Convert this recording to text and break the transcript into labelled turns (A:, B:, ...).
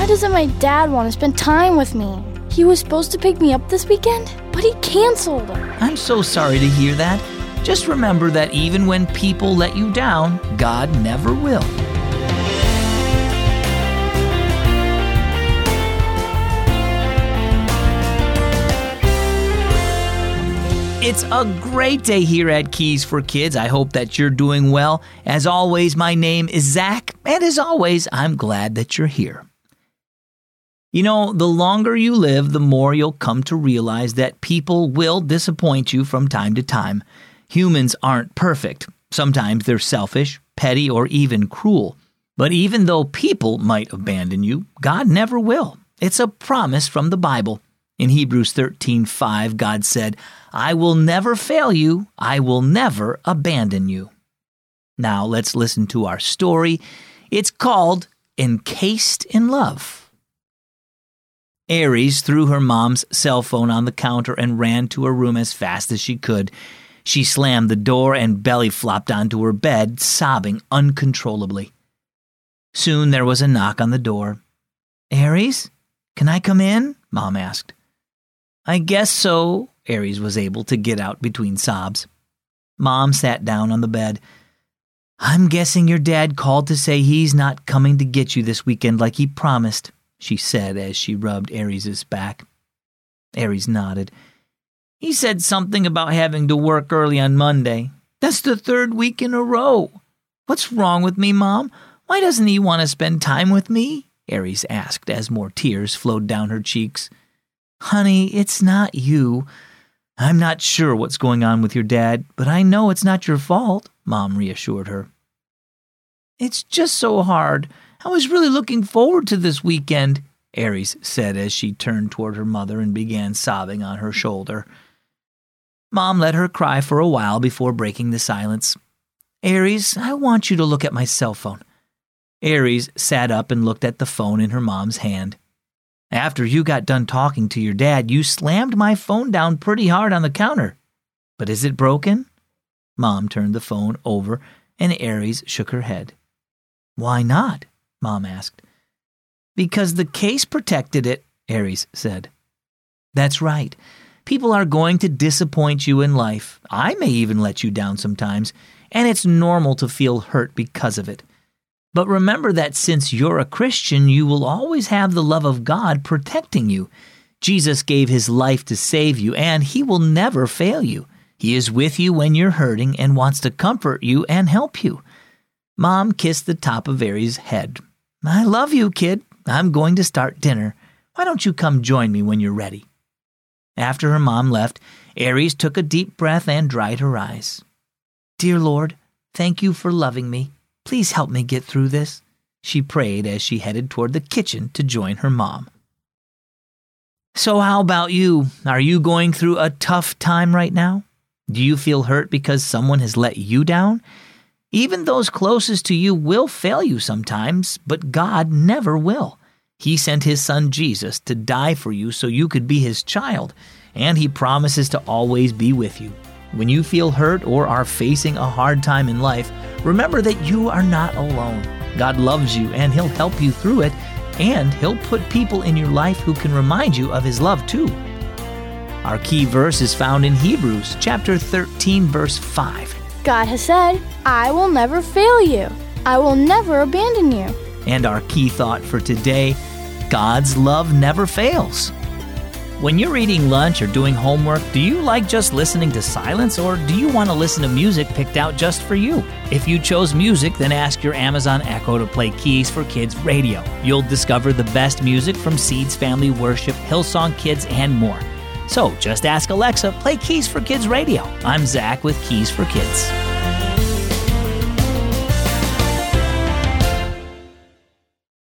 A: Why doesn't my dad want to spend time with me? He was supposed to pick me up this weekend, but he canceled.
B: I'm so sorry to hear that. Just remember that even when people let you down, God never will. It's a great day here at Keys for Kids. I hope that you're doing well. As always, my name is Zach, and as always, I'm glad that you're here. You know, the longer you live, the more you'll come to realize that people will disappoint you from time to time. Humans aren't perfect. Sometimes they're selfish, petty, or even cruel. But even though people might abandon you, God never will. It's a promise from the Bible. In Hebrews 13:5, God said, "I will never fail you. I will never abandon you." Now let's listen to our story. It's called Encased in Love. Aries threw her mom's cell phone on the counter and ran to her room as fast as she could. She slammed the door and belly flopped onto her bed, sobbing uncontrollably. Soon there was a knock on the door. "Aries, can I come in?" Mom asked. "I guess so," Aries was able to get out between sobs. Mom sat down on the bed. "I'm guessing your dad called to say he's not coming to get you this weekend like he promised," she said as she rubbed Aries' back. Aries nodded. "He said something about having to work early on Monday. That's the 3rd week in a row. What's wrong with me, Mom? Why doesn't he want to spend time with me?" Aries asked as more tears flowed down her cheeks. "Honey, it's not you. I'm not sure what's going on with your dad, but I know it's not your fault," Mom reassured her. "It's just so hard. I was really looking forward to this weekend," Aries said as she turned toward her mother and began sobbing on her shoulder. Mom let her cry for a while before breaking the silence. "Aries, I want you to look at my cell phone." Aries sat up and looked at the phone in her mom's hand. "After you got done talking to your dad, you slammed my phone down pretty hard on the counter. But is it broken?" Mom turned the phone over and Aries shook her head. "Why not?" Mom asked. "Because the case protected it," Aries said. "That's right. People are going to disappoint you in life. I may even let you down sometimes, and it's normal to feel hurt because of it. But remember that since you're a Christian, you will always have the love of God protecting you. Jesus gave his life to save you, and he will never fail you. He is with you when you're hurting and wants to comfort you and help you." Mom kissed the top of Aries' head. "I love you, kid. I'm going to start dinner. Why don't you come join me when you're ready?" After her mom left, Aries took a deep breath and dried her eyes. "Dear Lord, thank you for loving me. Please help me get through this," she prayed as she headed toward the kitchen to join her mom. So how about you? Are you going through a tough time right now? Do you feel hurt because someone has let you down? Even those closest to you will fail you sometimes, but God never will. He sent his son Jesus to die for you so you could be his child, and he promises to always be with you. When you feel hurt or are facing a hard time in life, remember that you are not alone. God loves you and he'll help you through it, and he'll put people in your life who can remind you of his love too. Our key verse is found in Hebrews chapter 13, verse 5.
A: God has said, "I will never fail you. I will never abandon you."
B: And our key thought for today, God's love never fails. When you're eating lunch or doing homework, do you like just listening to silence, or do you want to listen to music picked out just for you? If you chose music, then ask your Amazon Echo to play Keys for Kids Radio. You'll discover the best music from Seeds Family Worship, Hillsong Kids, and more. So just ask Alexa, play Keys for Kids Radio. I'm Zach with Keys for Kids.